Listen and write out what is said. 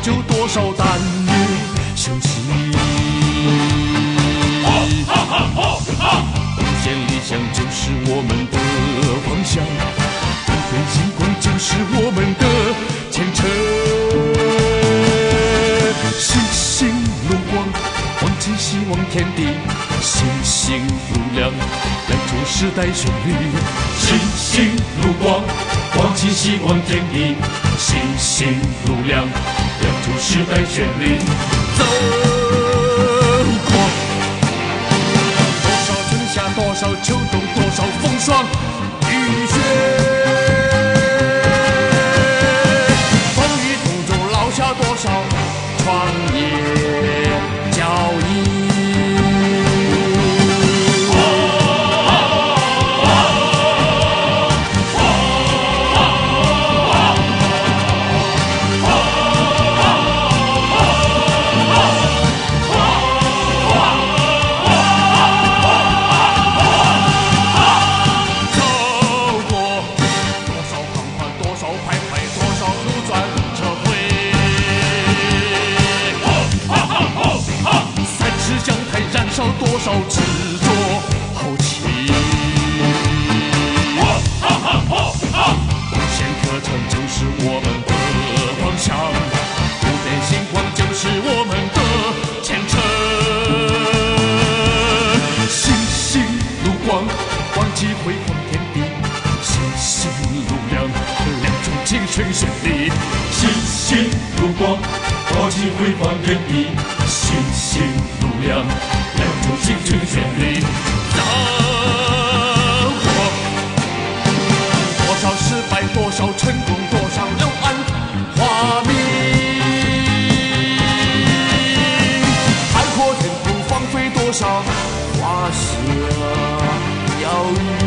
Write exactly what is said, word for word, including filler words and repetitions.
就多少胆略雄心。奉献理想就是我们的方向，不变星光就是我们的前程。星星如光，光尽希望天地；星星如亮，亮出时代旋律。星星如光，光尽希望天地；星星如亮，亮出时代旋律。走过多少春夏，多少秋冬，多少风霜雨雪。风雨途中落下多少创业脚印。多少执着豪情，无限课程就是我们的方向，不变星光就是我们的前程。星星如光，光击辉煌天地；星星如亮，亮出青春绚丽。星星如光，光击辉煌天地；星星如亮，亮出青春绚丽。走过多少失败，多少成功，多少柳暗花明。海阔天空，芳菲多少花香摇曳。